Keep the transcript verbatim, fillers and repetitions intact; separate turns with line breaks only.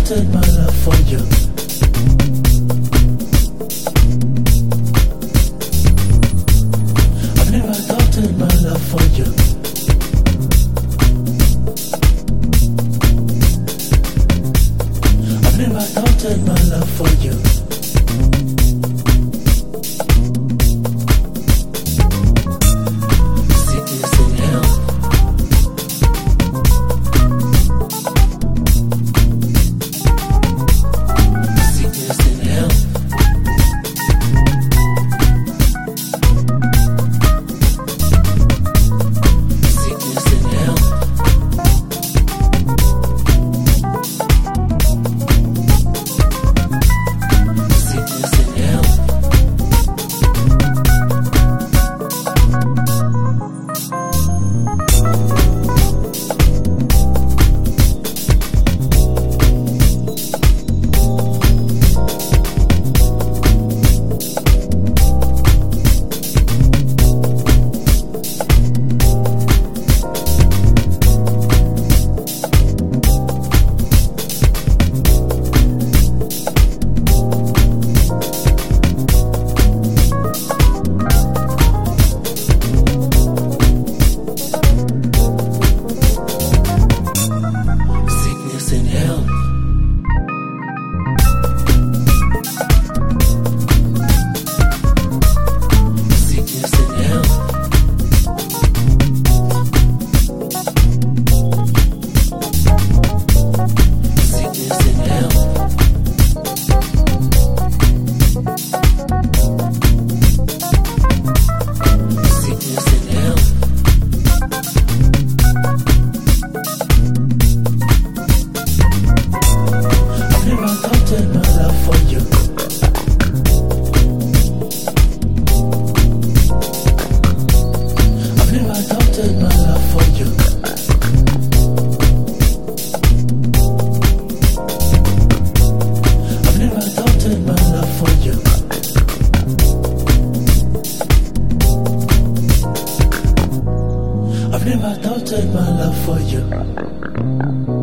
doubted my love for you. I've never doubted my love for you. I've never doubted my love for you. Sickness and health. Sickness and health. Sickness and health. Sickness and health. Sickness and health. Sickness and health. Sickness and health. Sickness and health. I've never doubted my love for you. I've never doubted my love for you. I've never doubted my love for you. I've never doubted my love for you.